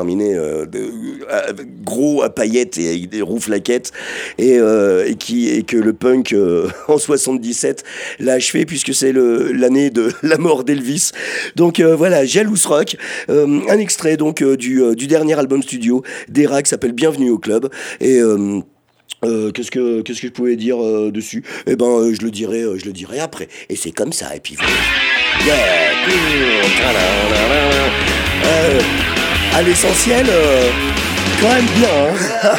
gros à paillettes et avec des rouflaquettes, et que le punk en 77 l'a achevé, puisque c'est l'année de la mort d'Elvis. Donc voilà, Jaloux Rock, un extrait donc du dernier album studio des Rats qui s'appelle Bienvenue au Club. Et qu'est-ce que je pouvais dire dessus ? Eh ben, je le dirai après. Et c'est comme ça. Et puis voilà. À l'essentiel, quand même bien. Hein.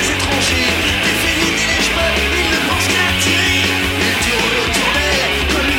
Comme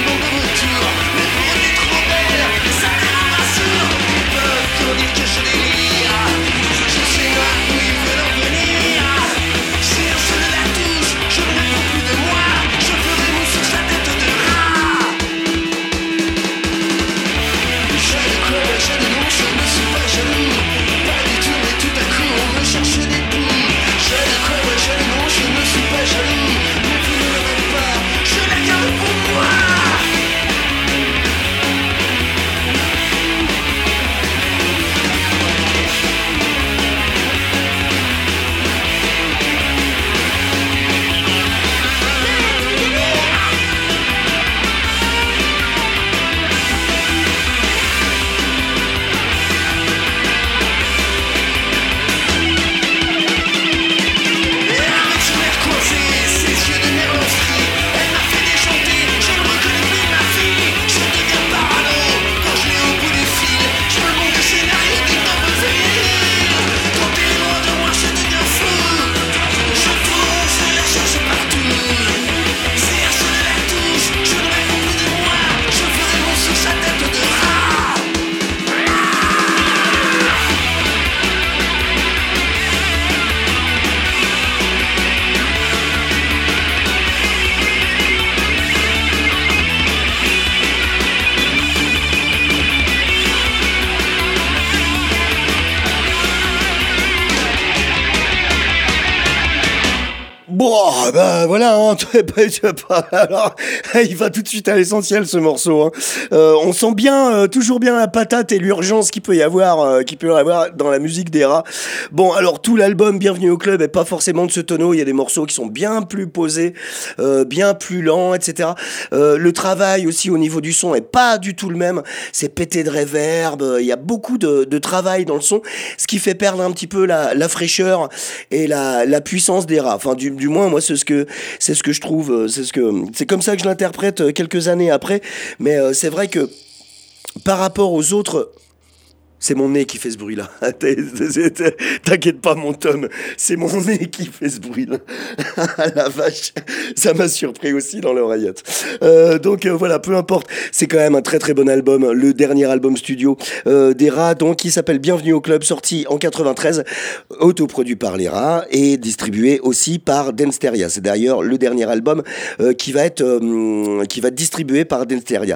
Ah bah voilà, hein, alors, il va tout de suite à l'essentiel ce morceau. Hein. On sent bien, toujours bien la patate et l'urgence qu'il peut y avoir dans la musique d'Era. Bon, alors tout l'album Bienvenue au club est pas forcément de ce tonneau. Il y a des morceaux qui sont bien plus posés, bien plus lents, etc. Le travail aussi au niveau du son est pas du tout le même. C'est pété de reverb. Il y a beaucoup de travail dans le son, ce qui fait perdre un petit peu la fraîcheur et la puissance d'Era. Enfin, du moins, moi, c'est ce que je trouve. C'est comme ça que je l'interprète quelques années après. Mais c'est vrai que par rapport aux autres. C'est mon nez qui fait ce bruit-là. T'inquiète pas, mon Tom. C'est mon nez qui fait ce bruit-là. La vache. Ça m'a surpris aussi dans l'oreillette. Donc voilà, peu importe. C'est quand même un très très bon album. Le dernier album studio d'Era, donc, qui s'appelle Bienvenue au club, sorti en 93, autoproduit par les Rats et distribué aussi par Densteria. C'est d'ailleurs le dernier album qui va être distribué par Densteria.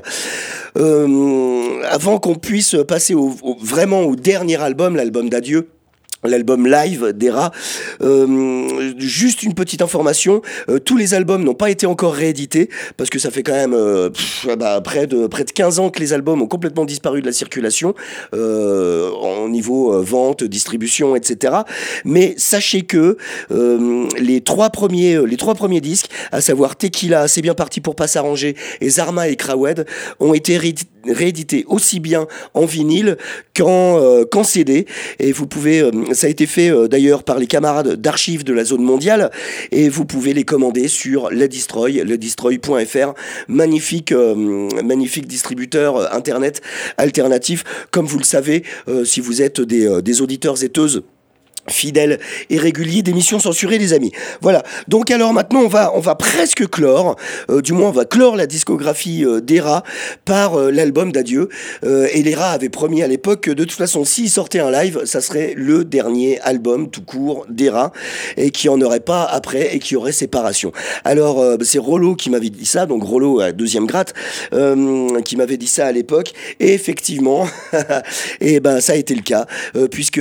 Avant qu'on puisse passer vraiment au dernier album, l'album d'adieu, l'album live d'Era, juste une petite information, tous les albums n'ont pas été encore réédités parce que ça fait quand même près de 15 ans que les albums ont complètement disparu de la circulation en niveau vente, distribution, etc. Mais sachez que les trois premiers disques, à savoir Tequila, C'est bien parti pour pas s'arranger, et Zarma et Krawed, ont été réédité aussi bien en vinyle qu'en CD, et vous pouvez, ça a été fait d'ailleurs par les camarades d'archives de la zone mondiale, et vous pouvez les commander sur ledestroy.fr, magnifique distributeur internet alternatif, comme vous le savez, si vous êtes des auditeurs zéteuses fidèles et réguliers d'émissions censurées, les amis. Voilà. Donc alors maintenant on va presque clore, du moins on va clore la discographie d'Era par l'album d'adieu. Et les Rats avaient promis à l'époque que de toute façon s'ils sortaient un live, ça serait le dernier album tout court d'Era et qu'il n'y en aurait pas après et qu'il y aurait séparation. Alors c'est Rollo qui m'avait dit ça, donc Rollo à deuxième gratte, qui m'avait dit ça à l'époque, et effectivement et ben ça a été le cas, puisque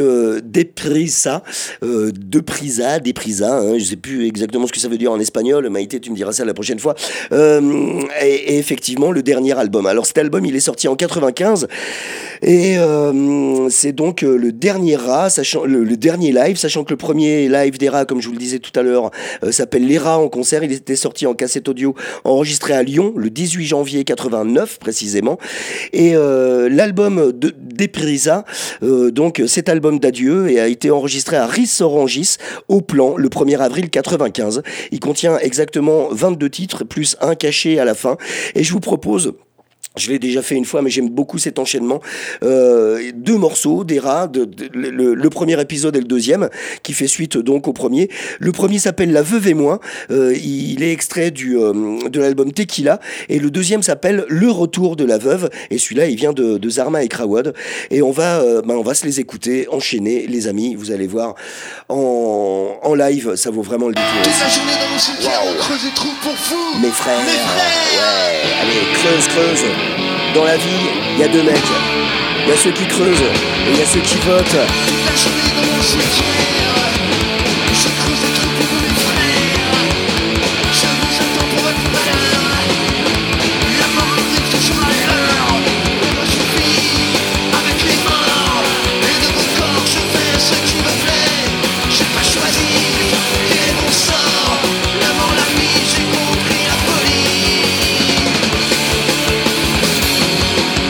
Deprisa, hein, je sais plus exactement ce que ça veut dire en espagnol, Maïté, tu me diras ça la prochaine fois, et effectivement le dernier album. Alors cet album il est sorti en 95 et c'est donc le dernier Rat, le dernier live, sachant que le premier live des Rats, comme je vous le disais tout à l'heure, s'appelle Les Rats en concert. Il était sorti en cassette audio enregistré à Lyon le 18 janvier 89 précisément, et l'album de Deprisa, donc cet album d'adieu, et a été enregistré à Ris-Orangis au Plan le 1er avril 95. Il contient exactement 22 titres plus un caché à la fin, et je vous propose, je l'ai déjà fait une fois, mais j'aime beaucoup cet enchaînement. Deux morceaux d'Era, le premier épisode et le deuxième, qui fait suite donc au premier. Le premier s'appelle La Veuve et moi. Il est extrait de l'album Tequila. Et le deuxième s'appelle Le Retour de la Veuve. Et celui-là, il vient de Zarma et Krawed. Et on va se les écouter, enchaîner, les amis. Vous allez voir, en live, ça vaut vraiment le détour. Toute la journée dans mon cimetière, on creuse des trous pour fous. Mes frères, ouais, allez, creuse. Dans la vie, il y a deux mecs. Il y a ceux qui creusent et il y a ceux qui votent. Toute la journée dans mon cimetière, je creuse des trous pour vous, mes frères. Je vous attends pour votre malheur. La mort arrive toujours à l'heure. Moi je vis avec les morts, et de mon corps je fais ce qui me plaît. J'ai pas choisi quel est mon sort. La mort, la vie, j'ai compris la folie.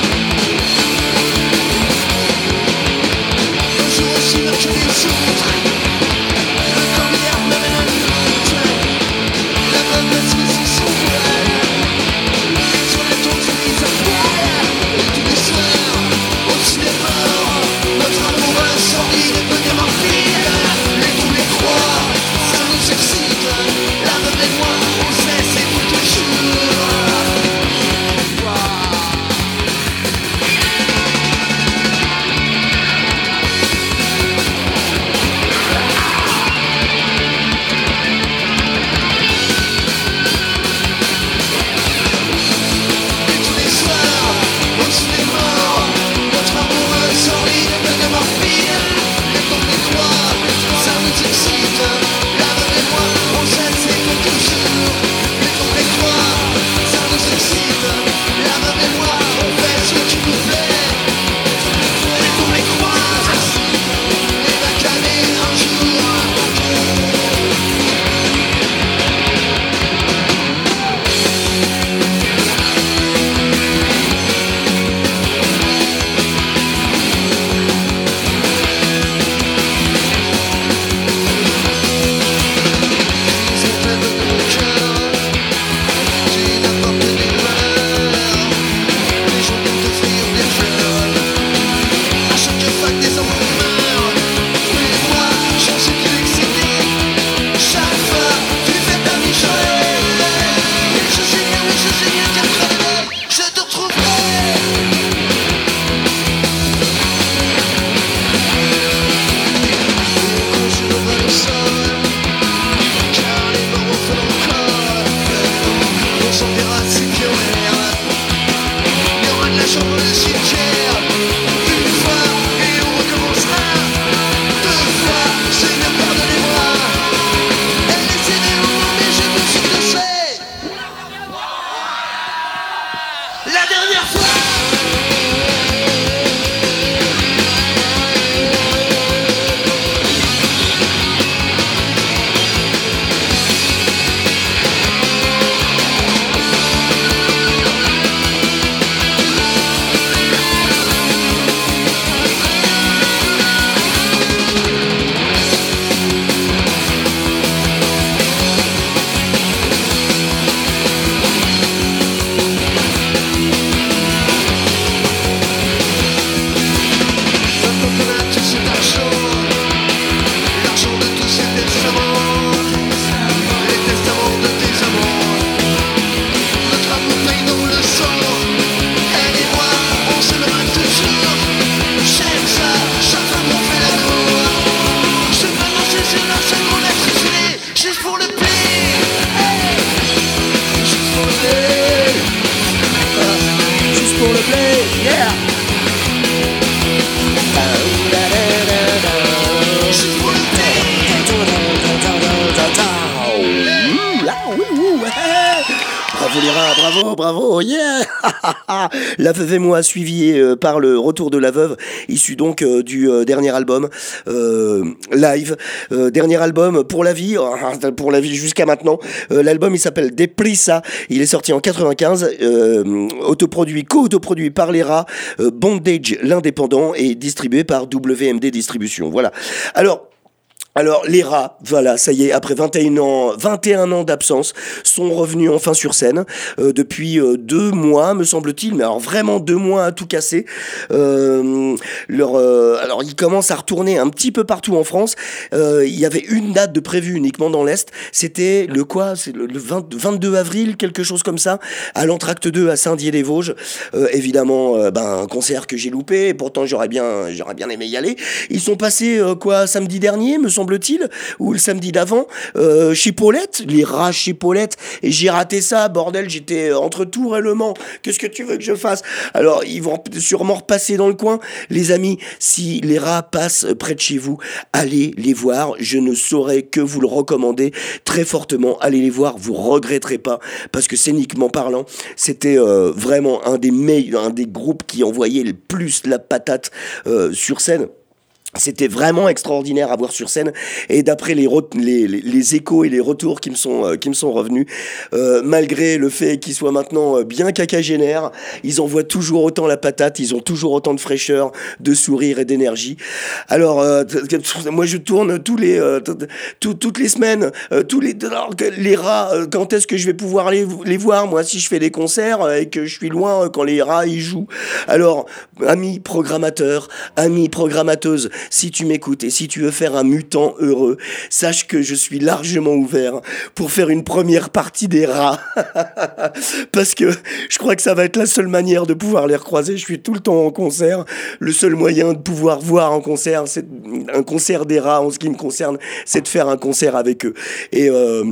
Un jour aussi, ma curiosité. Bravo les rats, bravo, yeah. La veuve et moi, suivi par le retour de la veuve, issu donc du dernier album live, dernier album pour la vie jusqu'à maintenant. L'album il s'appelle Deprisa, il est sorti en 95, co-autoproduit par les rats, Bondage l'indépendant et distribué par WMD Distribution. Voilà. Alors, les rats, voilà, ça y est, après 21 ans d'absence, sont revenus enfin sur scène, depuis 2 mois, me semble-t-il, mais alors vraiment 2 mois à tout casser. Alors, ils commencent à retourner un petit peu partout en France. Il y avait une date de prévue uniquement dans l'Est, c'était c'est le 22 avril, quelque chose comme ça, à l'Entracte 2 à Saint-Dié-des-Vosges. Évidemment, un concert que j'ai loupé, et pourtant j'aurais bien aimé y aller. Ils sont passés, samedi dernier, me semble-t-il, ou le samedi d'avant, chez Paulette, les rats chez Paulette, et j'ai raté ça, bordel, j'étais entre Tours et Le Mans, qu'est-ce que tu veux que je fasse? Alors, ils vont sûrement repasser dans le coin, les amis, si les rats passent près de chez vous, allez les voir, je ne saurais que vous le recommander très fortement, allez les voir, vous regretterez pas, parce que scéniquement parlant, c'était vraiment un des groupes qui envoyait le plus la patate sur scène. C'était vraiment extraordinaire à voir sur scène, et d'après les échos et les retours qui me sont revenus, malgré le fait qu'ils soient maintenant bien quinquagénaires, ils envoient toujours autant la patate, ils ont toujours autant de fraîcheur, de sourire et d'énergie. Alors moi je tourne toutes les semaines, les rats, quand est-ce que je vais pouvoir les voir, moi, si je fais des concerts et que je suis loin quand les rats ils jouent. Alors amis programmateurs, amis programmateuses, si tu m'écoutes et si tu veux faire un mutant heureux, sache que je suis largement ouvert pour faire une première partie des rats. Parce que je crois que ça va être la seule manière de pouvoir les recroiser. Je suis tout le temps en concert. Le seul moyen de pouvoir voir en concert, c'est un concert des rats, en ce qui me concerne, c'est de faire un concert avec eux. Et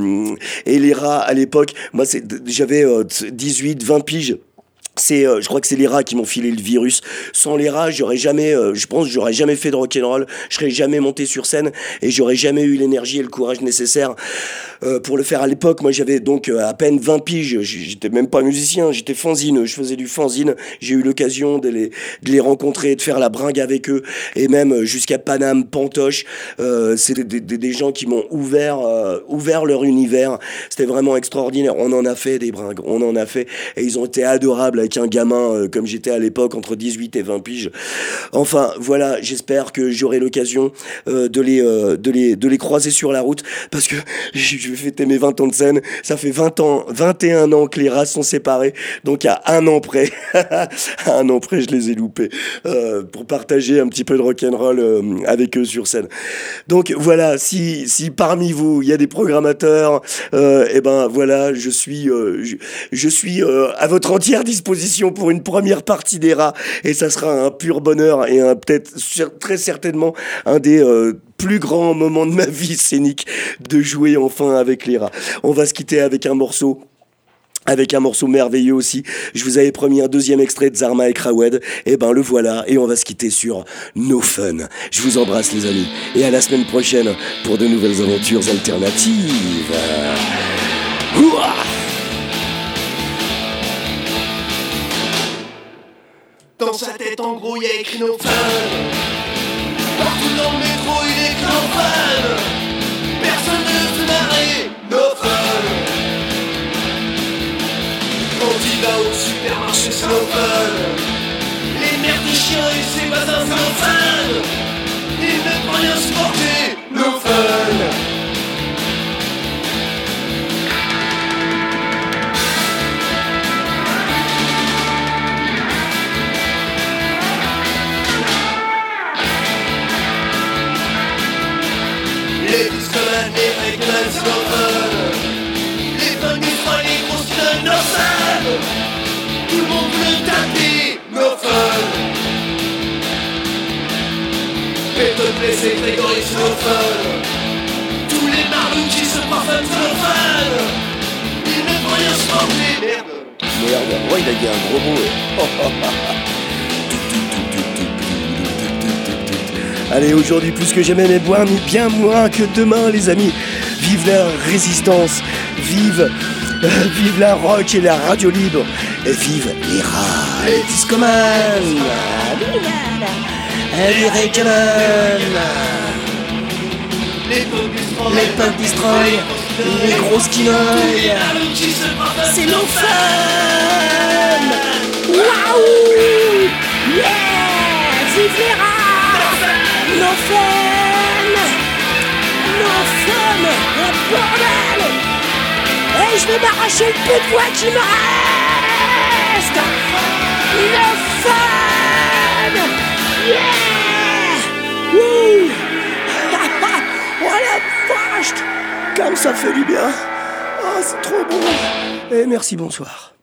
les rats, à l'époque, moi, j'avais 18, 20 piges. Je crois que c'est les rats qui m'ont filé le virus. Sans les rats, j'aurais jamais fait de rock'n'roll, je serais jamais monté sur scène et j'aurais jamais eu l'énergie et le courage nécessaire pour le faire. À l'époque, moi j'avais donc à peine 20 piges, j'étais même pas musicien, j'étais fanzine, je faisais du fanzine, j'ai eu l'occasion de les rencontrer, de faire la bringue avec eux, et même jusqu'à Paname, Pantoche, c'est des gens qui m'ont ouvert leur univers. C'était vraiment extraordinaire. On en a fait des bringues, et ils ont été adorables avec un gamin comme j'étais à l'époque, entre 18 et 20 piges. Enfin, voilà, j'espère que j'aurai l'occasion de les croiser sur la route, parce que je vais fêter mes 20 ans de scène, ça fait 21 ans que les rats sont séparés, donc à un an près, je les ai loupés, pour partager un petit peu de rock'n'roll avec eux sur scène. Donc voilà, si parmi vous, il y a des programmateurs, et ben voilà, je suis à votre entière disposition pour une première partie des rats, et ça sera un pur bonheur et peut-être très certainement un des plus grands moments de ma vie scénique de jouer enfin avec les rats. On va se quitter avec un morceau merveilleux aussi. Je vous avais promis un deuxième extrait de Zarma et Krawed, et ben le voilà, et on va se quitter sur No Fun. Je vous embrasse les amis, et à la semaine prochaine pour de nouvelles aventures alternatives. Ouah! Dans sa tête en gros y'a écrit No Fun. Partout dans le métro il est No Fun. Personne ne se marrer, No Fun. Quand il va au supermarché c'est No Fun. Les merdes de chiens et ses voisins c'est No Fun. Il ne peut rien supporter, No Fun. Les discomanes, les règles, c'est No Fun. Les fans du froid, les grosses gueules, No Fun. Tout le monde veut le taper, No Fun. Pétote blessé, Grégory, c'est No Fun. Tous les marlous qui se parfument, c'est No Fun. Ils ne vont rien se porter, merde. Ouais, il a dit un gros mot. Allez, aujourd'hui plus que jamais, mais bien moins que demain, les amis. Vive la résistance, vive Vive la rock et la radio libre. Et vive les rats, les discomanes, les récaman, les punk destroy, les grosses quinoilles. C'est nos femmes. Waouh. Yeah. Vive les rats. Nos femmes. Nos femmes. Oh, bordel. Et je vais m'arracher le peu de voix qui me reste. Nos femmes. Yeah. Wouh. Oh la vache. Comme ça fait du bien. Oh, c'est trop bon. Et merci, bonsoir.